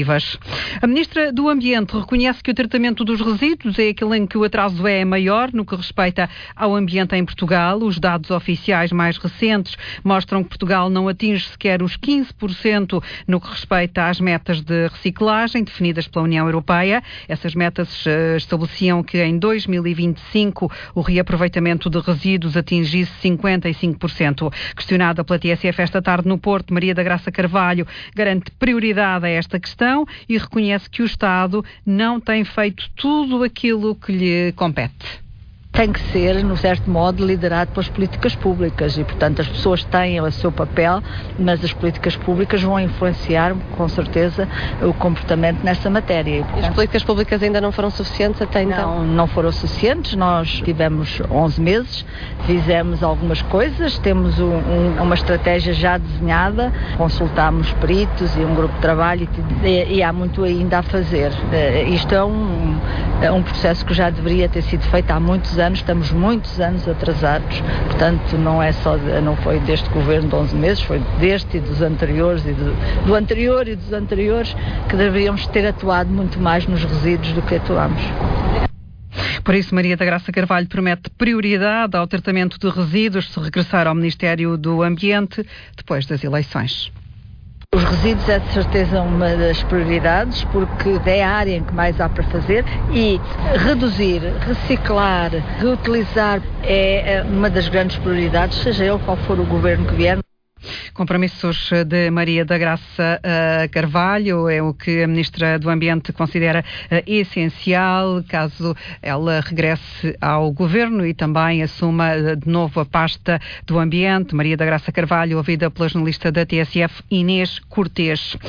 A Ministra do Ambiente reconhece que o tratamento dos resíduos é aquele em que o atraso é maior no que respeita ao ambiente em Portugal. Os dados oficiais mais recentes mostram que Portugal não atinge sequer os 15% no que respeita às metas de reciclagem definidas pela União Europeia. Essas metas estabeleciam que em 2025 o reaproveitamento de resíduos atingisse 55%. Questionada pela TSF esta tarde no Porto, Maria da Graça Carvalho garante prioridade a esta questão e reconhece que o Estado não tem feito tudo aquilo que lhe compete. Tem que ser, no certo modo, liderado pelas políticas públicas e, portanto, as pessoas têm o seu papel, mas as políticas públicas vão influenciar, com certeza, o comportamento nessa matéria. E, portanto, as políticas públicas ainda não foram suficientes até então? Não foram suficientes. Nós tivemos 11 meses, fizemos algumas coisas, temos uma estratégia já desenhada, consultámos peritos e um grupo de trabalho e há muito ainda a fazer. Isto é um processo que já deveria ter sido feito há muitos anos, estamos muitos anos atrasados, portanto não foi deste governo de 11 meses, foi deste e dos anteriores e do anterior e dos anteriores que deveríamos ter atuado muito mais nos resíduos do que atuamos. Por isso, Maria da Graça Carvalho promete prioridade ao tratamento de resíduos se regressar ao Ministério do Ambiente depois das eleições. Os resíduos é de certeza uma das prioridades, porque é a área em que mais há para fazer e reduzir, reciclar, reutilizar é uma das grandes prioridades, seja ele qual for o governo que vier. Compromissos de Maria da Graça Carvalho é o que a Ministra do Ambiente considera essencial caso ela regresse ao Governo e também assuma de novo a pasta do Ambiente. Maria da Graça Carvalho, ouvida pela jornalista da TSF Inês Cortês.